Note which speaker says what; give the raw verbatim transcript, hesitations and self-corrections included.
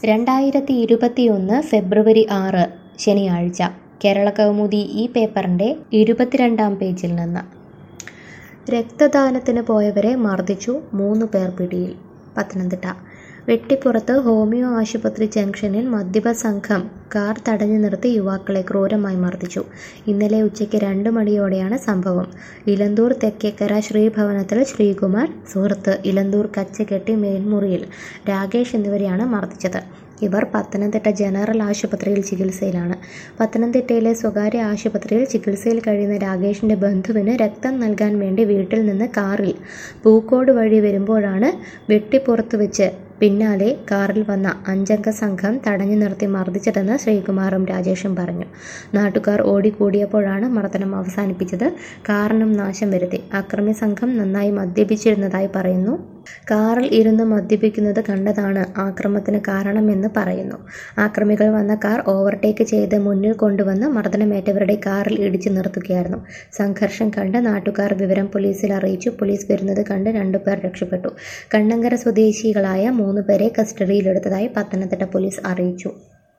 Speaker 1: രണ്ടായിരത്തി ഇരുപത്തിയൊന്ന് ഫെബ്രുവരി ആറ് ശനിയാഴ്ച കേരളകൗമുദി ഈ പേപ്പറിൻ്റെ ഇരുപത്തിരണ്ടാം പേജിൽ നിന്ന് രക്തദാനത്തിന് പോയവരെ മർദ്ദിച്ചു മൂന്ന് പേർ പിടിയിൽ. പത്തനംതിട്ട വെട്ടിപ്പുറത്ത് ഹോമിയോ ആശുപത്രി ജംഗ്ഷനിൽ മദ്യപ സംഘം കാർ തടഞ്ഞു നിർത്തി യുവാക്കളെ ക്രൂരമായി മർദ്ദിച്ചു. ഇന്നലെ ഉച്ചയ്ക്ക് രണ്ട് മണിയോടെയാണ് സംഭവം. ഇലന്തൂർ തെക്കേക്കര ശ്രീഭവനത്തിൽ ശ്രീകുമാർ, സുഹൃത്ത് ഇലന്തൂർ കച്ചകെട്ടി മേൽമുറിയിൽ രാകേഷ് എന്നിവരെയാണ് മർദ്ദിച്ചത്. ഇവർ പത്തനംതിട്ട ജനറൽ ആശുപത്രിയിൽ ചികിത്സയിലാണ്. പത്തനംതിട്ടയിലെ സ്വകാര്യ ആശുപത്രിയിൽ ചികിത്സയിൽ കഴിയുന്ന രാകേഷിന്റെ ബന്ധുവിന് രക്തം നൽകാൻ വേണ്ടി വീട്ടിൽ നിന്ന് കാറിൽ പൂക്കോട് വഴി വരുമ്പോഴാണ് വെട്ടിപ്പുറത്ത് വെച്ച് പിന്നാലെ കാറിൽ വന്ന അഞ്ചംഗ സംഘം തടഞ്ഞു നിർത്തി മർദ്ദിച്ചതെന്ന് ശ്രീകുമാറും രാജേഷും പറഞ്ഞു. നാട്ടുകാർ ഓടിക്കൂടിയപ്പോഴാണ് മർദ്ദനം അവസാനിപ്പിച്ചത്. കാറിനും നാശം വരുത്തി. അക്രമി സംഘം നന്നായി മദ്യപിച്ചിരുന്നതായി പറയുന്നു. കാറിൽ ഇരുന്ന് മദ്യപിക്കുന്നത് കണ്ടതാണ് ആക്രമണത്തിന് കാരണമെന്ന് പറയുന്നു. ആക്രമികൾ വന്ന കാർ ഓവർടേക്ക് ചെയ്ത് മുന്നിൽ കൊണ്ടുവന്ന് മർദ്ദനമേറ്റവരുടെ കാറിൽ ഇടിച്ചു നിർത്തുകയായിരുന്നു. സംഘർഷം കണ്ട് നാട്ടുകാർ വിവരം പോലീസിൽ അറിയിച്ചു. പോലീസ് വരുന്നത് കണ്ട് രണ്ടുപേർ രക്ഷപ്പെട്ടു. കണ്ണങ്കര സ്വദേശികളായ മൂന്ന് പേരെ കസ്റ്റഡിയിലെടുത്തതായി പത്തനംതിട്ട പോലീസ് അറിയിച്ചു.